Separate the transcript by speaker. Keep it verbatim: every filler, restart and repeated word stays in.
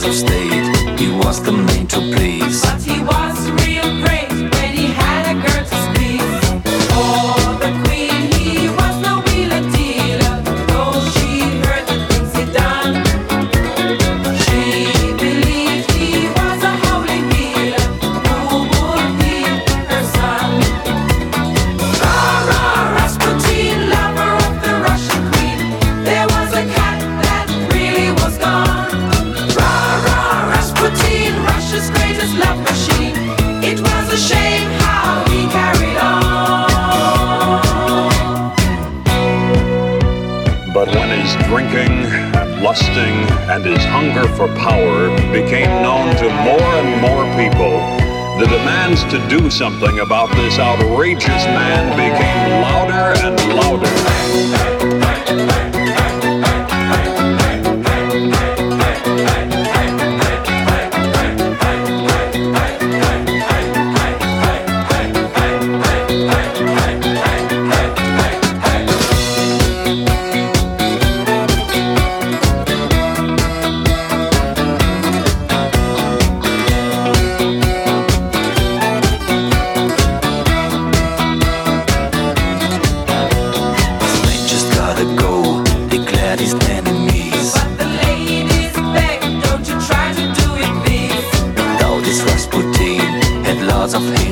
Speaker 1: affairs of state. He was the man to please.
Speaker 2: But he was real great when he had a girl to squeeze. For the queen, he was no wheeler dealer, though she heard the things he done. She believed he was a holy healer who would heal her son. Rah, rah, Rasputin, lover of the Russian queen. There was a cat that really was gone. Rah, rah, Rasputin, Russia's greatest love machine. It was a shame how he carried on.
Speaker 3: But when his drinking and lusting and his hunger for power became known to more and more people, the demands to do something about this outrageous man became louder and louder.
Speaker 1: Just gotta go, declared his enemies.
Speaker 2: But the ladies begged, don't you try to do it, please.
Speaker 1: No doubt this Rasputin had lots of hate.